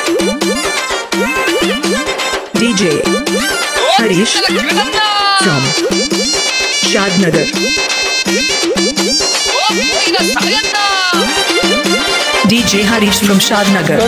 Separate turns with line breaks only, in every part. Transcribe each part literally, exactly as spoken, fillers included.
D J Harish from Shadnagar. D J Harish from Shadnagar.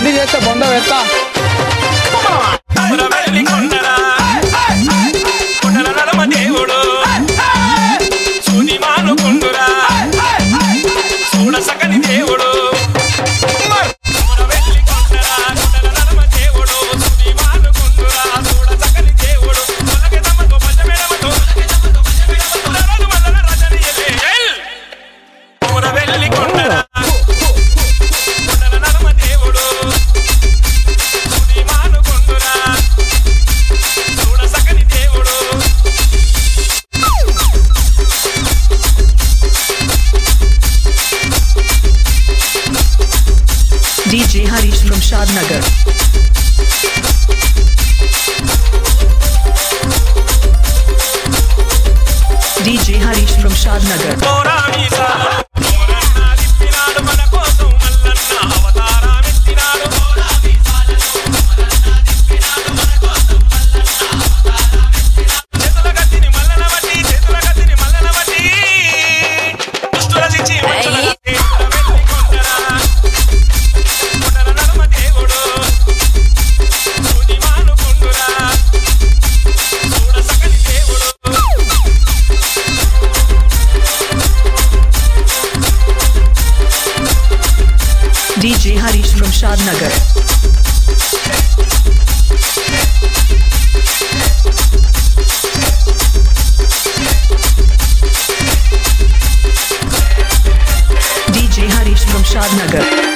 D J Harish from Shadnagar. D J Harish from Shadnagar. D J Harish from Shadnagar. D J Harish from Shadnagar.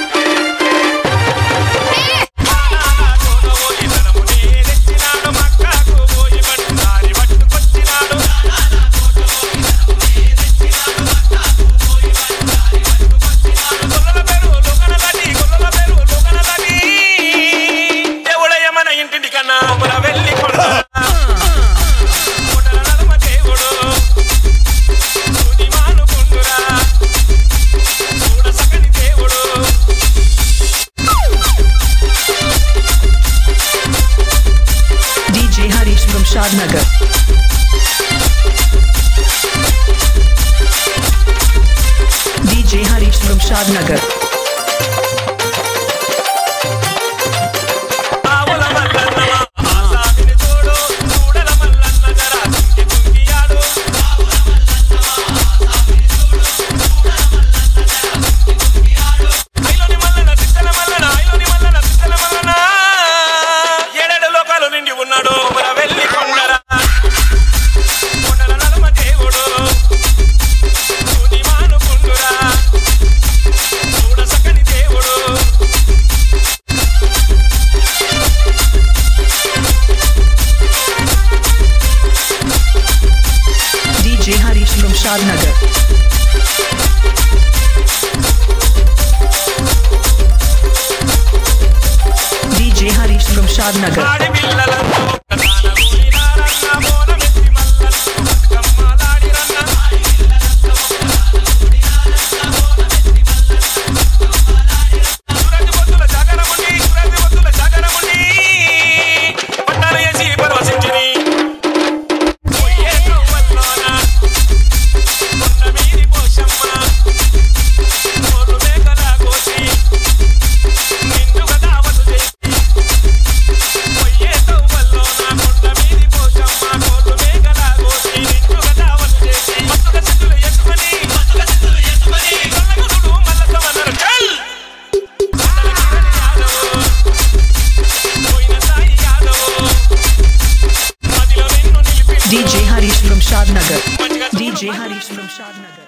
D J Harish from Shadnagar. D J Harish from Shadnagar. D J Harish from Shadnagar. D J Harish from Shadnagar. D J Harish from Shadnagar. D J Harish from Shadnagar.